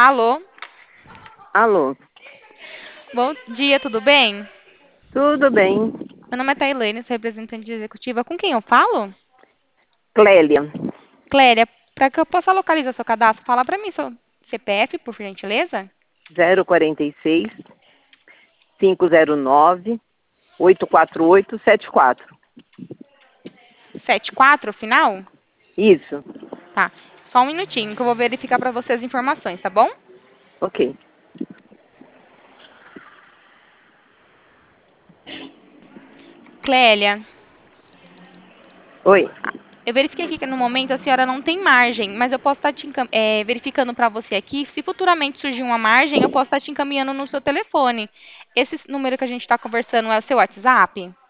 Alô, Alô, bom dia, tudo bem? tudo bem? Meu nome é Tailane, sou representante executiva. Com quem eu falo? Clélia, Cléria, para que eu possa localizar seu cadastro, fala para mim seu CPF, por gentileza. 046 509 84874. 74, final? Isso, Tá. Só um minutinho que eu vou verificar para você as informações, tá bom? ok. Clélia, Oi, eu verifiquei aqui que no momento a senhora não tem margem, mas eu posso estar verificando para você aqui. Se futuramente surgir uma margem, eu posso estar te encaminhando no seu telefone. Esse número que a gente está conversando é o seu WhatsApp?